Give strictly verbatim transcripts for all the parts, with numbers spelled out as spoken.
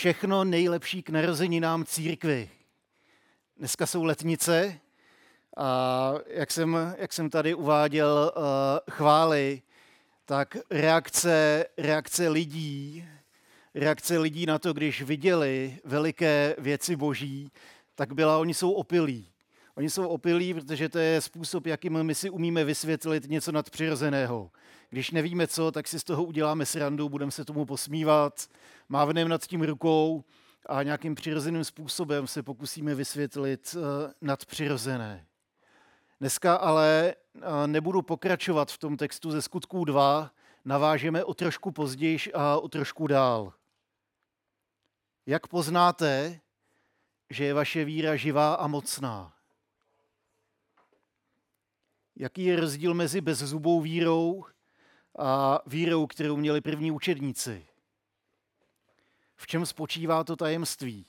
Všechno nejlepší k narozeninám církvi. Dneska jsou letnice a jak jsem, jak jsem tady uváděl uh, chvály, tak reakce, reakce lidí, reakce lidí na to, když viděli veliké věci boží, tak byla, oni jsou opilí. Oni jsou opilí, protože to je způsob, jakým my si umíme vysvětlit něco nadpřirozeného. Když nevíme co, tak si z toho uděláme srandu, budeme se tomu posmívat, mávneme nad tím rukou a nějakým přirozeným způsobem se pokusíme vysvětlit uh, nadpřirozené. Dneska ale uh, nebudu pokračovat v tom textu ze Skutků dva, navážeme o trošku později a o trošku dál. Jak poznáte, že je vaše víra živá a mocná? Jaký je rozdíl mezi bezzubou vírou a vírou, kterou měli první učedníci? V čem spočívá to tajemství?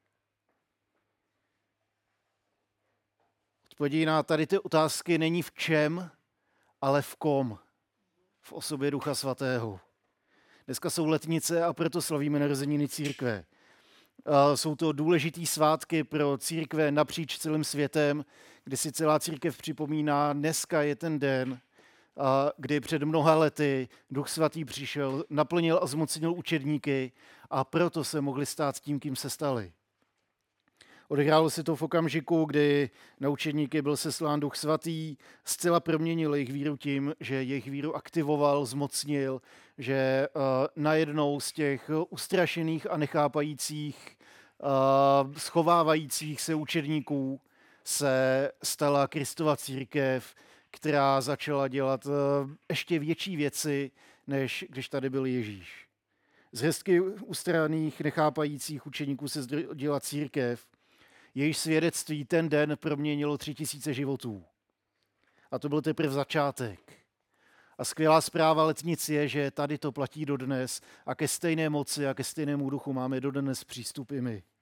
Odpověď na tady ty otázky není v čem, ale v kom. V osobě Ducha Svatého. Dneska jsou letnice a proto slavíme narozeniny církve. Jsou to důležitý svátky pro církve napříč celým světem, kdy si celá církev připomíná, dneska je ten den, kdy před mnoha lety Duch Svatý přišel, naplnil a zmocnil učedníky a proto se mohli stát tím, kým se stali. Odehrálo se to v okamžiku, kdy na učedníky byl seslán Duch Svatý, zcela proměnil jejich víru tím, že jejich víru aktivoval, zmocnil, že uh, najednou z těch ustrašených a nechápajících, uh, schovávajících se učedníků se stala Kristova církev, která začala dělat uh, ještě větší věci, než když tady byl Ježíš. Z hezky ustraných, nechápajících učedníků se dělala církev, jejíž svědectví ten den proměnilo tři tisíce životů. A to byl teprve začátek. A skvělá zpráva letnic je, že tady to platí dodnes a ke stejné moci a ke stejnému duchu máme dodnes přístup i my.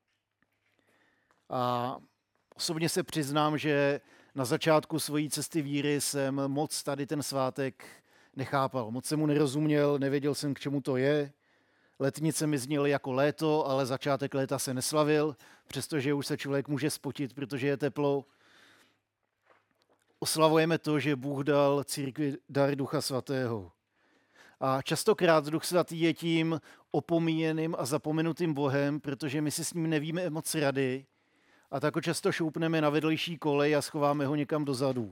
A osobně se přiznám, že na začátku svojí cesty víry jsem moc tady ten svátek nechápal. Moc jsem mu nerozuměl, nevěděl jsem, k čemu to je. Letnice mi zněly jako léto, ale začátek léta se neslavil, přestože už se člověk může spotit, protože je teplo. Oslavujeme to, že Bůh dal církvi dar Ducha Svatého. A častokrát Duch Svatý je tím opomíjeným a zapomenutým Bohem, protože my si s ním nevíme moc rady a tak ho často šoupneme na vedlejší kolej a schováme ho někam dozadu.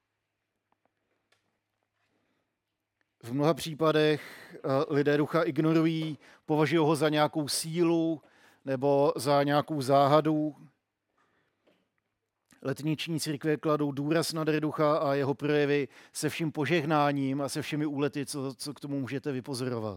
V mnoha případech lidé ducha ignorují, považují ho za nějakou sílu nebo za nějakou záhadu. Letniční církve kladou důraz na dar ducha a jeho projevy se vším požehnáním a se všemi úlety, co, co k tomu můžete vypozorovat.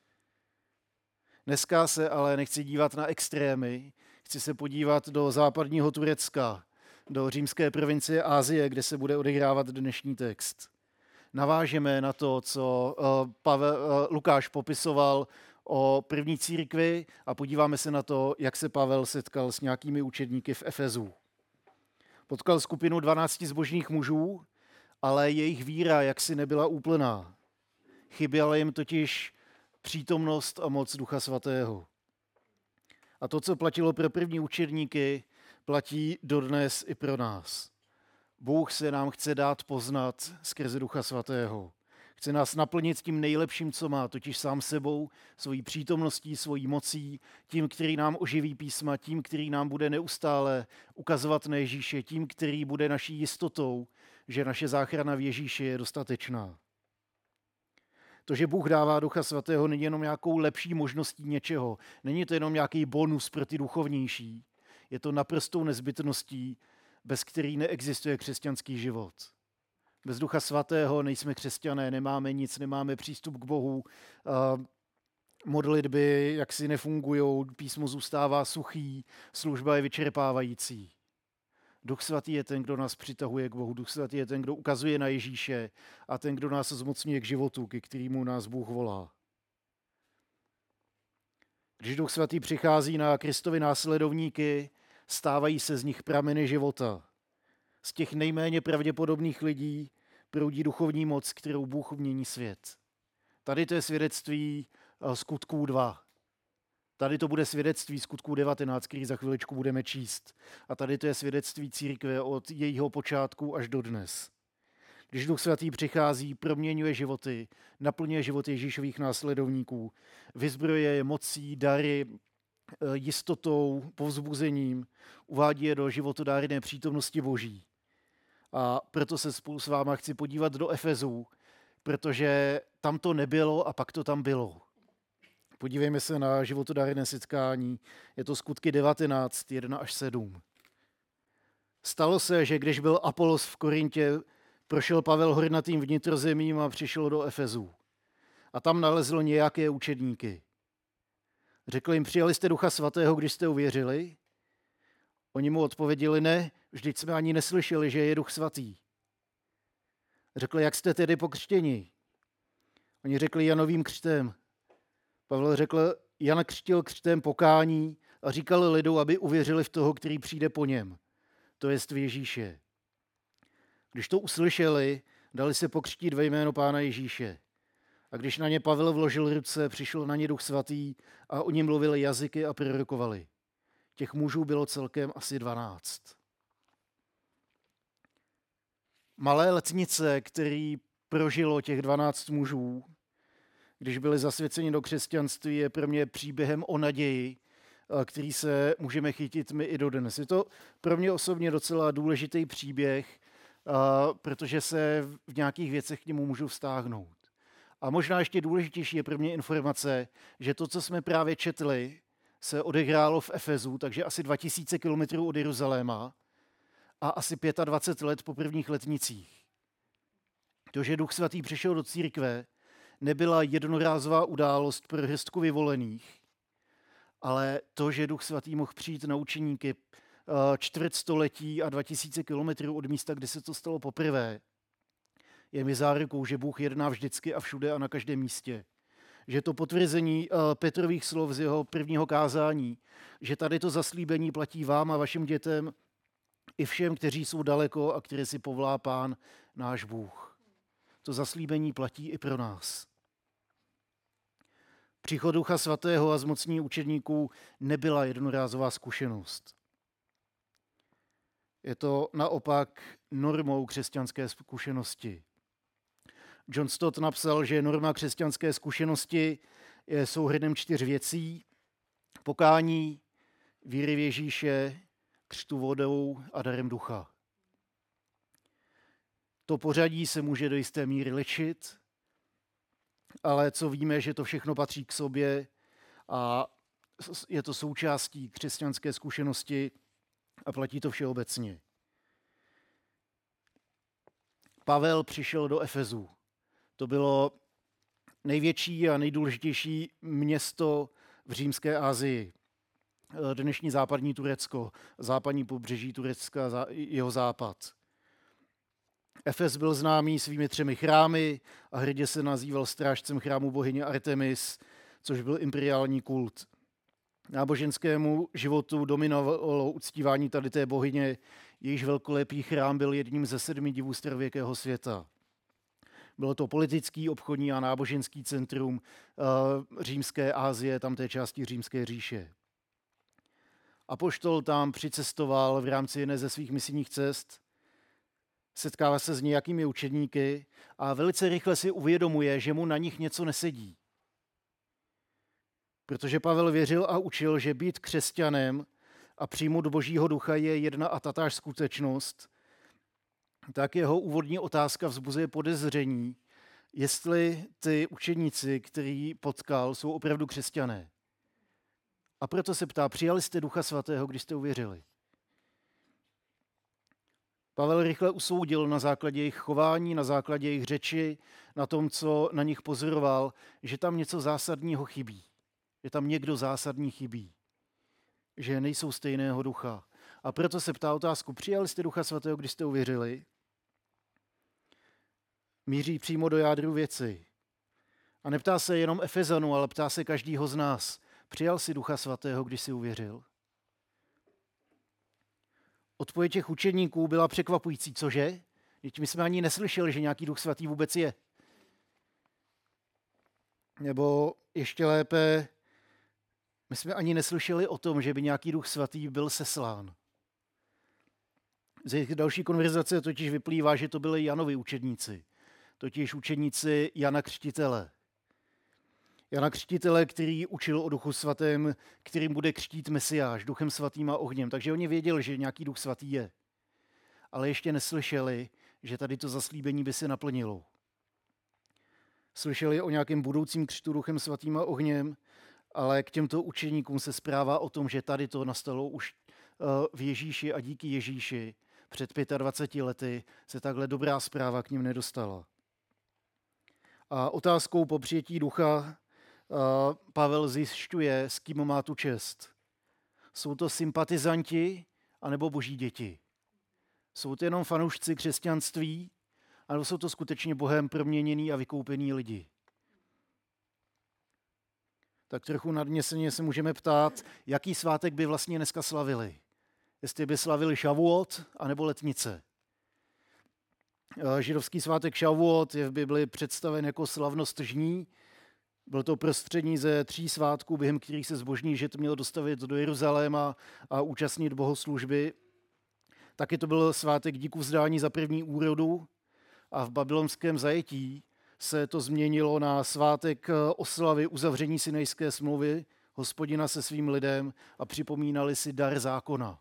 Dneska se ale nechci dívat na extrémy, chci se podívat do západního Turecka, do římské provincie Asie, kde se bude odehrávat dnešní text. Navážeme na to, co Pavel, Lukáš popisoval o první církvi a podíváme se na to, jak se Pavel setkal s nějakými učedníky v Efezu. Potkal skupinu dvanácti zbožných mužů, ale jejich víra jaksi nebyla úplná. Chyběla jim totiž přítomnost a moc Ducha Svatého. A to, co platilo pro první učedníky, platí dodnes i pro nás. Bůh se nám chce dát poznat skrze Ducha Svatého. Chce nás naplnit tím nejlepším, co má, totiž sám sebou, svojí přítomností, svojí mocí, tím, který nám oživí písma, tím, který nám bude neustále ukazovat na Ježíše, tím, který bude naší jistotou, že naše záchrana v Ježíši je dostatečná. To, že Bůh dává Ducha Svatého, není jenom nějakou lepší možností něčeho, není to jenom nějaký bonus pro ty duchovnější, je to naprostou nezbytností, bez který neexistuje křesťanský život. Bez Ducha Svatého nejsme křesťané, nemáme nic, nemáme přístup k Bohu, modlitby jaksi nefungují, písmo zůstává suchý, služba je vyčerpávající. Duch Svatý je ten, kdo nás přitahuje k Bohu, Duch Svatý je ten, kdo ukazuje na Ježíše a ten, kdo nás zmocňuje k životu, ke kterému nás Bůh volá. Když Duch Svatý přichází na Kristovi následovníky, stávají se z nich prameny života. Z těch nejméně pravděpodobných lidí proudí duchovní moc, kterou Bůh mění svět. Tady to je svědectví Skutků dva. Tady to bude svědectví Skutků devatenáct, který za chviličku budeme číst. A tady to je svědectví církve od jejího počátku až do dnes. Když Duch Svatý přichází, proměňuje životy, naplňuje životy Ježíšových následovníků, vyzbrojuje je mocí, dary, jistotou, povzbuzením, uvádí je do životodárné přítomnosti Boží. A proto se spolu s váma chci podívat do Efezů, protože tam to nebylo a pak to tam bylo. Podívejme se na životodárné setkání. Je to Skutky devatenáct, jedna až sedm. Stalo se, že když byl Apolos v Korintě, prošel Pavel hornatým vnitrozemím a přišel do Efezů. A tam nalezl nějaké učedníky. Řekl jim, přijali jste Ducha Svatého, když jste uvěřili? Oni mu odpověděli, ne, vždyť jsme ani neslyšeli, že je Duch Svatý. Řekl, jak jste tedy pokřtěni? Oni řekli, Janovým křtem. Pavel řekl, Jan křtil křtem pokání a říkal lidu, aby uvěřili v toho, který přijde po něm. To jest v Ježíše. Když to uslyšeli, dali se pokřtít ve jméno Pána Ježíše. A když na ně Pavel vložil ruce, přišel na ně Duch Svatý a oni mluvili jazyky a prorokovali. Těch mužů bylo celkem asi dvanáct. Malé letnice, který prožilo těch dvanáct mužů, když byli zasvěceni do křesťanství, je pro mě příběhem o naději, který se můžeme chytit my i dodnes. Je to pro mě osobně docela důležitý příběh, protože se v nějakých věcech k němu můžu vztáhnout. A možná ještě důležitější je pro mě informace, že to, co jsme právě četli, se odehrálo v Efezu, takže asi dva tisíce kilometrů od Jeruzaléma a asi dvacet pět let po prvních letnicích. To, že Duch Svatý přišel do církve, nebyla jednorázová událost pro hrstku vyvolených, ale to, že Duch Svatý mohl přijít na učeníky čtvrtstoletí a dva tisíce kilometrů od místa, kde se to stalo poprvé, je mi zárukou, že Bůh jedná vždycky a všude a na každém místě. Že to potvrzení Petrových slov z jeho prvního kázání, že tady to zaslíbení platí vám a vašim dětem i všem, kteří jsou daleko a které si povolá Pán náš Bůh. To zaslíbení platí i pro nás. Příchod Ducha Svatého a zmocnění učedníků nebyla jednorázová zkušenost. Je to naopak normou křesťanské zkušenosti. John Stott napsal, že norma křesťanské zkušenosti je souhrnem čtyř věcí. Pokání, víry v Ježíše, křtu vodou a darem ducha. To pořadí se může do jisté míry lišit, ale co víme, že to všechno patří k sobě a je to součástí křesťanské zkušenosti a platí to všeobecně. Pavel přišel do Efezu. To bylo největší a nejdůležitější město v římské Asii. Dnešní západní Turecko, západní pobřeží Turecka, jeho západ. Efes byl známý svými třemi chrámy a hrdě se nazýval strážcem chrámu bohyně Artemis, což byl imperiální kult. Náboženskému životu dominovalo uctívání tady té bohyně, jejíž velkolepý chrám byl jedním ze sedmi divů starověkého světa. Bylo to politický, obchodní a náboženský centrum uh, římské Asie, tamté části římské říše. Apoštol tam přicestoval v rámci jedné ze svých misijních cest, setkává se s nějakými učedníky a velice rychle si uvědomuje, že mu na nich něco nesedí. Protože Pavel věřil a učil, že být křesťanem a přijmout Božího ducha je jedna a tatáž skutečnost, tak jeho úvodní otázka vzbuzuje podezření, jestli ty učeníci, který potkal, jsou opravdu křesťané. A proto se ptá, přijali jste Ducha Svatého, když jste uvěřili? Pavel rychle usoudil na základě jejich chování, na základě jejich řeči, na tom, co na nich pozoroval, že tam něco zásadního chybí. Že tam někdo zásadní chybí. Že nejsou stejného ducha. A proto se ptá otázku, přijali jste Ducha Svatého, když jste uvěřili? Míří přímo do jádru věci. A neptá se jenom Efezanů, ale ptá se každýho z nás. Přijal jsi Ducha Svatého, když jsi uvěřil? Odpověď těch učedníků byla překvapující, cože? Vždyť my jsme ani neslyšeli, že nějaký Duch Svatý vůbec je. Nebo ještě lépe, My jsme ani neslyšeli o tom, že by nějaký Duch Svatý byl seslán. Z jejich další konverzace totiž vyplývá, že to byli Janovi učedníci, totiž učedníci Jana Křtitele. Jana Křtitele, který učil o Duchu Svatém, kterým bude křtít Mesiáš, Duchem Svatým a ohněm. Takže oni věděli, že nějaký Duch Svatý je. Ale ještě neslyšeli, že tady to zaslíbení by se naplnilo. Slyšeli o nějakém budoucím křtu Duchem Svatým a ohněm, ale k těmto učeníkům se zpráva o tom, že tady to nastalo už v Ježíši a díky Ježíši před dvaceti pěti lety se takhle dobrá zpráva k nim nedostala. A otázkou po přijetí ducha Pavel zjišťuje, s kým má tu čest. Jsou to sympatizanti anebo boží děti? Jsou to jenom fanoušci křesťanství, anebo jsou to skutečně Bohem proměněný a vykoupení lidi? Tak trochu nadměseně se můžeme ptát, jaký svátek by vlastně dneska slavili. Jestli by slavili Šavuot anebo letnice. Židovský svátek Šavuot je v Bibli představen jako slavnost žní. Byl to prostřední ze tří svátků, během kterých se zbožný žid měl dostavit do Jeruzaléma a účastnit bohoslužby. Taky to byl svátek díku vzdání za první úrodu a v babylonském zajetí se to změnilo na svátek oslavy uzavření Sinajské smlouvy Hospodina se svým lidem a připomínali si dar zákona.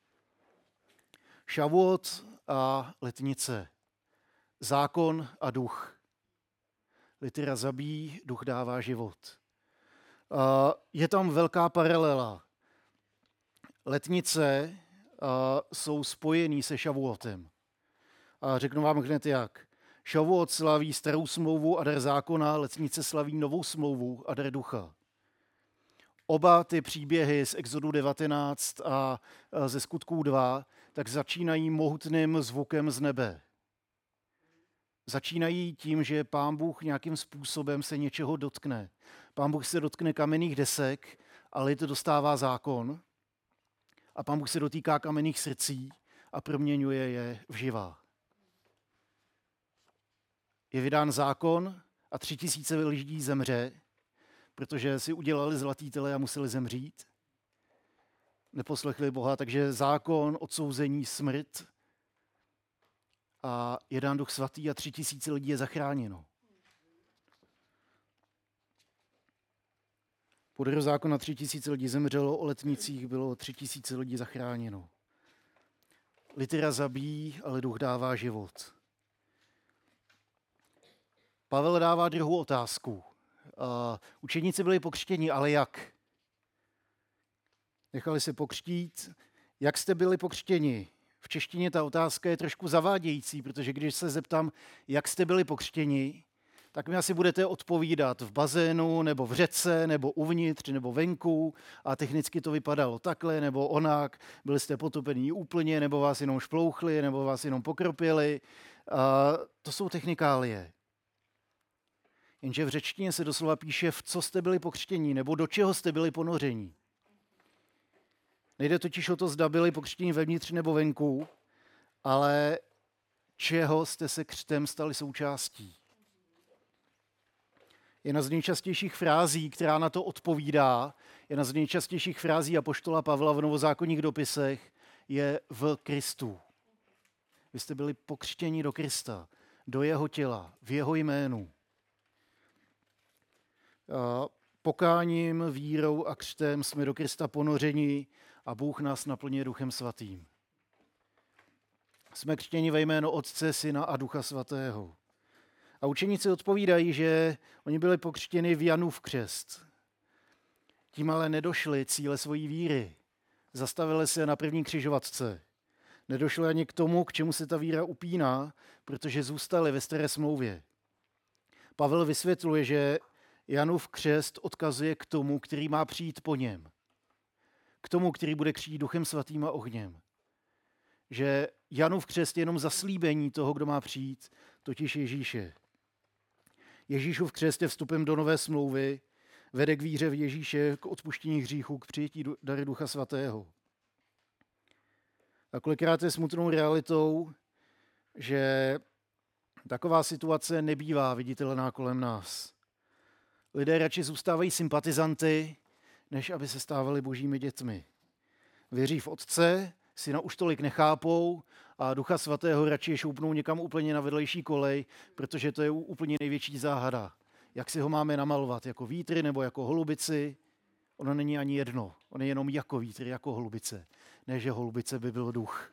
Šavuot a letnice. Zákon a duch. Litera zabíjí, duch dává život. Je tam velká paralela. Letnice jsou spojený se Šavuotem. A řeknu vám hned jak. Šavuot slaví starou smlouvu a dar zákona, letnice slaví novou smlouvu a dar ducha. Oba ty příběhy z Exodu devatenáct a ze Skutků dva tak začínají mohutným zvukem z nebe. Začínají tím, že Pán Bůh nějakým způsobem se něčeho dotkne. Pán Bůh se dotkne kamenných desek a lid dostává zákon. A Pán Bůh se dotýká kamenných srdcí a proměňuje je v živá. Je vydán zákon a tři tisíce lidí zemře, protože si udělali zlatý tele a museli zemřít. Neposlechli Boha, takže zákon, odsouzení, smrt a je dán Duch Svatý a tři tisíce lidí je zachráněno. Podle zákona tři tisíce lidí zemřelo, o letnicích bylo tři tisíce lidí zachráněno. Litera zabíjí, ale duch dává život. Pavel dává druhou otázku. Uh, učeníci byli pokřtěni, ale jak? Nechali se pokřtít. Jak jste byli pokřtěni? V češtině ta otázka je trošku zavádějící, protože když se zeptám, jak jste byli pokřtěni, tak mi asi budete odpovídat v bazénu, nebo v řece, nebo uvnitř, nebo venku a technicky to vypadalo takhle, nebo onak, byli jste potopení úplně, nebo vás jenom šplouchli, nebo vás jenom pokropili. A to jsou technikálie. Jenže v řečtině se doslova píše, v co jste byli pokřtěni, nebo do čeho jste byli ponoření. Nejde totiž o to, zda byli pokřtěni vevnitř nebo venku, ale čeho jste se křtem stali součástí. Jedna z nejčastějších frází, která na to odpovídá, jedna z nejčastějších frází apoštola Pavla v novozákonních dopisech je v Kristu. Vy jste byli pokřtěni do Krista, do jeho těla, v jeho jménu. Pokáním, vírou a křtem jsme do Krista ponořeni a Bůh nás naplňuje Duchem Svatým. Jsme křtěni ve jméno Otce, Syna a Ducha Svatého. A učeníci odpovídají, že oni byli pokřtěni v Janův křest. Tím ale nedošli cíle svojí víry. Zastavili se na první křižovatce. Nedošli ani k tomu, k čemu se ta víra upíná, protože zůstali ve staré smlouvě. Pavel vysvětluje, že Janův křest odkazuje k tomu, který má přijít po něm. K tomu, který bude křtít Duchem Svatým a ohněm. Že Janův křest je jenom zaslíbení toho, kdo má přijít, totiž Ježíše. Ježíšův křest je vstupem do nové smlouvy, vede k víře v Ježíše, k odpuštění hříchů, k přijetí dary Ducha Svatého. A kolikrát je smutnou realitou, že taková situace nebývá viditelná kolem nás. Lidé radši zůstávají sympatizanty, než aby se stávali božími dětmi. Věří v Otce, Syna už tolik nechápou a Ducha Svatého radši šoupnou někam úplně na vedlejší kolej, protože to je úplně největší záhada. Jak si ho máme namalovat, jako vítry nebo jako holubici? Ono není ani jedno, on je jenom jako vítr, jako holubice. Ne, že holubice by byl duch.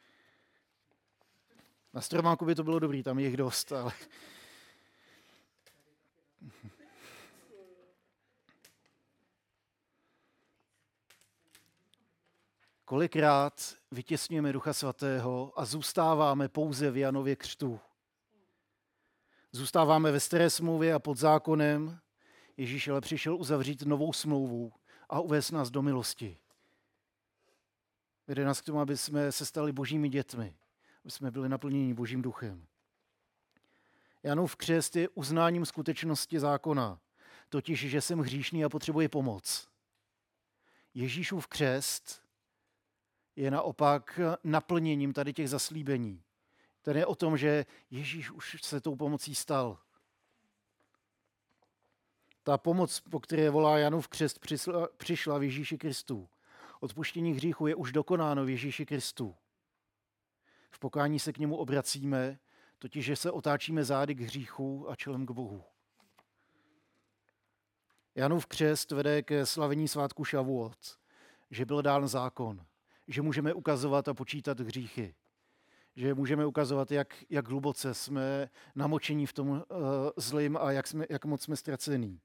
Na Stromáku by to bylo dobrý, tam je jich dost, ale... Kolikrát vytěsňujeme Ducha Svatého a zůstáváme pouze v Janově křtu. Zůstáváme ve staré smlouvě a pod zákonem. Ježíš ale přišel uzavřít novou smlouvu a uvést nás do milosti. Vede nás k tomu, aby jsme se stali božími dětmi, aby jsme byli naplněni božím duchem. Janův křest je uznáním skutečnosti zákona, totiž, že jsem hříšný a potřebuji pomoc. Ježíšův křest je naopak naplněním tady těch zaslíbení. Ten je o tom, že Ježíš už se tou pomocí stal. Ta pomoc, po které volá Janův křest, přišla, přišla v Ježíši Kristu. Odpuštění hříchu je už dokonáno v Ježíši Kristu. V pokání se k němu obracíme, totiž, že se otáčíme zády k hříchu a čelem k Bohu. Janův křest vede ke slavení svátku Šavuot, že byl dán zákon, že můžeme ukazovat a počítat hříchy, že můžeme ukazovat, jak, jak hluboce jsme namočení v tom uh, zlým a jak, jsme, jak moc jsme ztracení.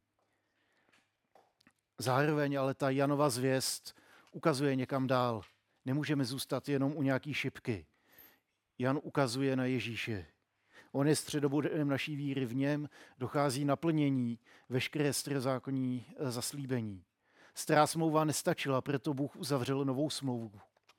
Zároveň ale ta Janova zvěst ukazuje někam dál. Nemůžeme zůstat jenom u nějaký šipky. Jan ukazuje na Ježíše. On je středobodem naší víry, v něm dochází naplnění veškeré starozákonní zaslíbení. Stará smlouva nestačila, proto Bůh uzavřel novou smlouvu.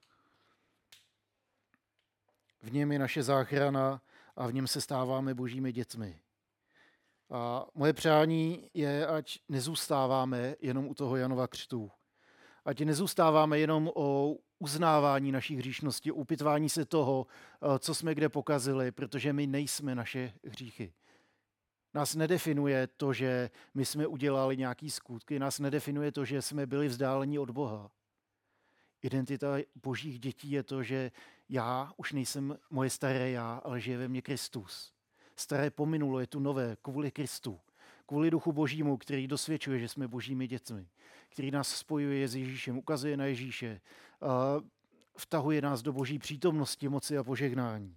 V něm je naše záchrana a v něm se stáváme božími dětmi. A moje přání je, ať nezůstáváme jenom u toho Janova křtu. Ať nezůstáváme jenom o uznávání naší hříšnosti, upitvání se toho, co jsme kde pokazili, protože my nejsme naše hříchy. Nás nedefinuje to, že my jsme udělali nějaký skutky, nás nedefinuje to, že jsme byli vzdáleni od Boha. Identita božích dětí je to, že já už nejsem moje staré já, ale žije ve mně Kristus. Staré pominulo, je tu nové, kvůli Kristu. Kvůli Duchu Božímu, který dosvědčuje, že jsme božími dětmi. Který nás spojuje s Ježíšem, ukazuje na Ježíše. Vtahuje nás do boží přítomnosti, moci a požehnání.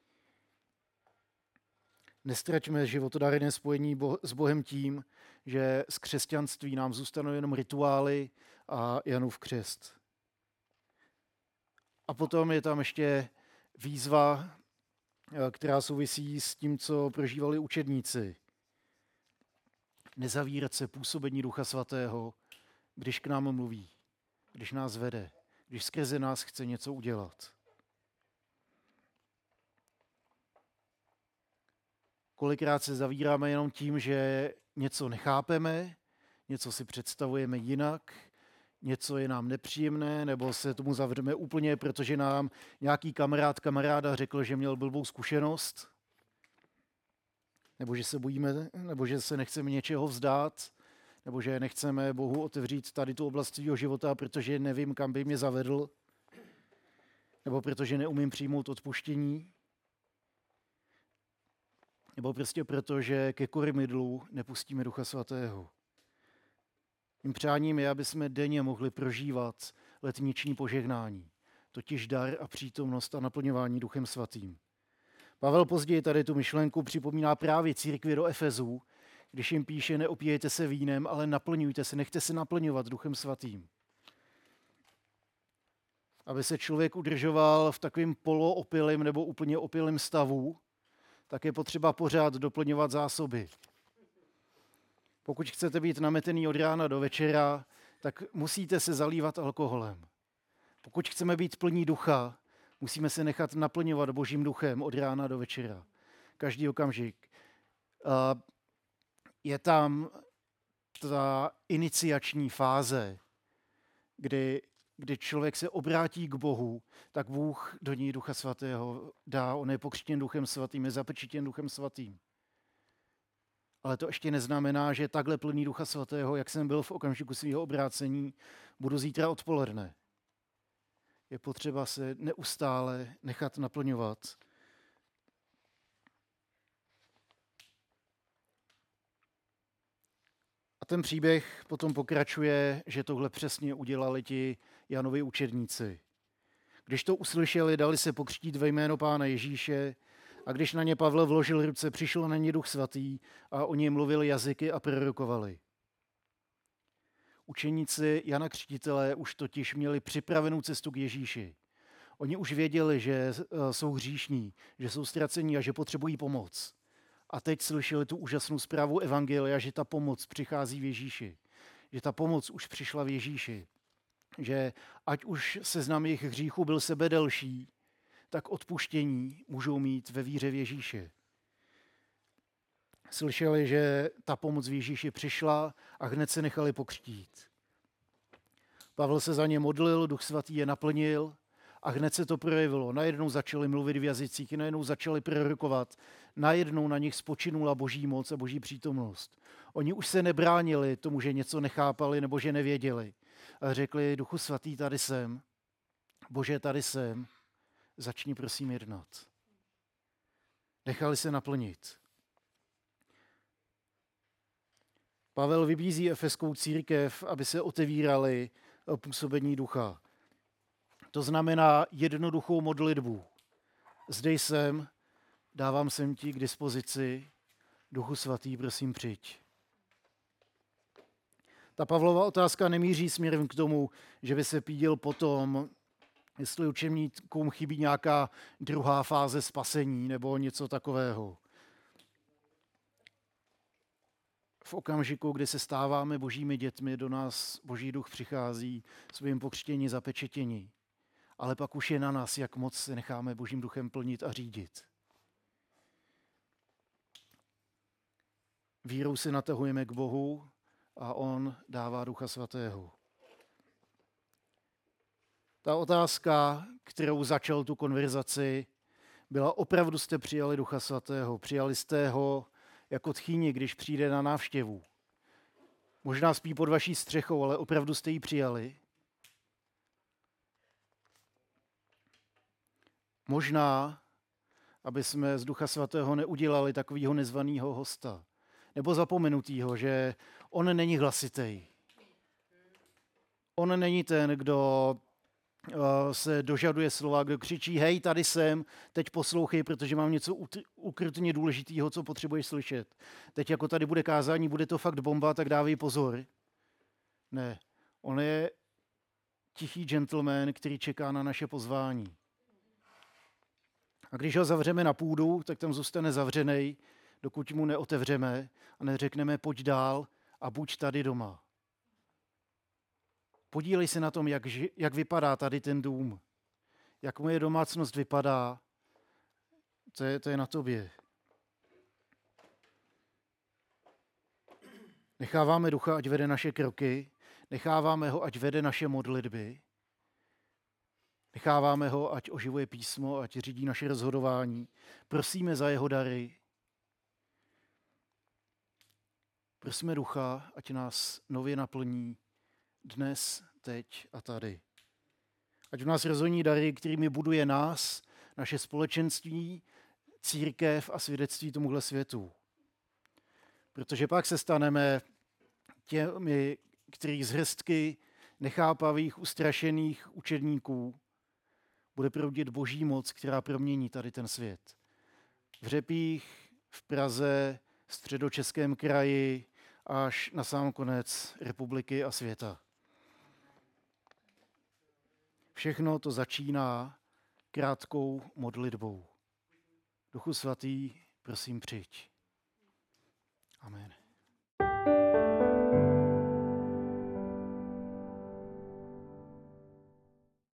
Nestraťme životodárné spojení bo- s Bohem tím, že z křesťanství nám zůstanou jenom rituály a Janův křest. A potom je tam ještě výzva, která souvisí s tím, co prožívali učedníci. Nezavírat se působení Ducha Svatého, když k nám mluví, když nás vede, když skrze nás chce něco udělat. Kolikrát se zavíráme jenom tím, že něco nechápeme, něco si představujeme jinak, něco je nám nepříjemné, nebo se tomu zavřeme úplně, protože nám nějaký kamarád kamaráda řekl, že měl blbou zkušenost, nebo že se bojíme, nebo že se nechceme něčeho vzdát, nebo že nechceme Bohu otevřít tady tu oblast svého života, protože nevím, kam by mě zavedl, nebo protože neumím přijmout odpuštění, nebo prostě proto, že ke kormidlu nepustíme Ducha Svatého. Mým přáním je, aby jsme denně mohli prožívat letniční požehnání, totiž dar a přítomnost a naplňování Duchem Svatým. Pavel později tady tu myšlenku připomíná právě církvi do Efezů, když jim píše, neopíjejte se vínem, ale naplňujte se, nechte se naplňovat Duchem Svatým. Aby se člověk udržoval v takovém poloopilém nebo úplně opilém stavu, tak je potřeba pořád doplňovat zásoby. Pokud chcete být nametený od rána do večera, tak musíte se zalívat alkoholem. Pokud chceme být plní ducha, musíme se nechat naplňovat božím duchem od rána do večera. Každý okamžik. Je tam ta iniciační fáze, kdy, kdy člověk se obrátí k Bohu, tak Bůh do něj Ducha Svatého dá. On je pokřtěn Duchem Svatým, je zapečetěn Duchem Svatým. Ale to ještě neznamená, že takhle plný Ducha Svatého, jak jsem byl v okamžiku svého obrácení, budu zítra odpoledne. Je potřeba se neustále nechat naplňovat. A ten příběh potom pokračuje, že tohle přesně udělali ti Janovi učedníci. Když to uslyšeli, dali se pokřtít ve jméno Pána Ježíše a když na ně Pavel vložil ruce, přišel na ně Duch Svatý a oni mluvili jazyky a prorokovali. Učeníci Jana Křtitele už totiž měli připravenou cestu k Ježíši. Oni už věděli, že jsou hříšní, že jsou ztracení a že potřebují pomoc. A teď slyšeli tu úžasnou zprávu evangelia, že ta pomoc přichází v Ježíši. Že ta pomoc už přišla v Ježíši. Že ať už seznam jejich hříchů byl sebe delší, tak odpuštění můžou mít ve víře v Ježíši. Slyšeli, že ta pomoc v Ježíši přišla a hned se nechali pokřtít. Pavel se za ně modlil, Duch Svatý je naplnil a hned se to projevilo. Najednou začali mluvit v jazycích, najednou začali prorokovat, najednou na nich spočinula Boží moc a Boží přítomnost. Oni už se nebránili tomu, že něco nechápali nebo že nevěděli. A řekli, Duchu Svatý, tady jsem, Bože, tady jsem, začni prosím jednat. Nechali se naplnit. Pavel vybízí efeskou církev, aby se otevírali působení ducha. To znamená jednoduchou modlitbu. Zde jsem, dávám sem ti k dispozici, Duchu Svatý, prosím, přijď. Ta Pavlova otázka nemíří směrem k tomu, že by se pídil potom, jestli učeníkům chybí nějaká druhá fáze spasení nebo něco takového. V okamžiku, kdy se stáváme božími dětmi, do nás Boží duch přichází svým pokřtění zapečetění. Ale pak už je na nás, jak moc se necháme Božím duchem plnit a řídit. Vírou se natahujeme k Bohu a on dává Ducha Svatého. Ta otázka, kterou začal tu konverzaci, byla: opravdu jste přijali Ducha Svatého? Přijali jste ho jako tchýni, když přijde na návštěvu? Možná spí pod vaší střechou, ale opravdu jste ji přijali? Možná, aby jsme z Ducha Svatého neudělali takového nezvaného hosta. Nebo zapomenutýho, že on není hlasitej. On není ten, kdo se dožaduje slova, kdo křičí, hej, tady jsem, teď poslouchej, protože mám něco ukrutně důležitého, co potřebuješ slyšet. Teď jako tady bude kázání, bude to fakt bomba, tak dávej pozor. Ne, on je tichý gentleman, který čeká na naše pozvání. A když ho zavřeme na půdu, tak tam zůstane zavřenej, dokud mu neotevřeme a neřekneme, pojď dál a buď tady doma. Podílej se na tom, jak, jak vypadá tady ten dům. Jak moje domácnost vypadá. To je, to je na tobě. Necháváme ducha, ať vede naše kroky. Necháváme ho, ať vede naše modlitby. Necháváme ho, ať oživuje písmo, ať řídí naše rozhodování. Prosíme za jeho dary. Prosíme ducha, ať nás nově naplní dnes, teď a tady. Ať v nás rozhoní dary, kterými buduje nás, naše společenství, církev a svědectví tomuhle světu. Protože pak se staneme těmi, kteří z hrstky nechápavých, ustrašených učedníků bude proudit Boží moc, která promění tady ten svět. V Řepích, v Praze, Středočeském kraji, až na sám konec republiky a světa. Všechno to začíná krátkou modlitbou. Duchu Svatý, prosím, přijď. Amen.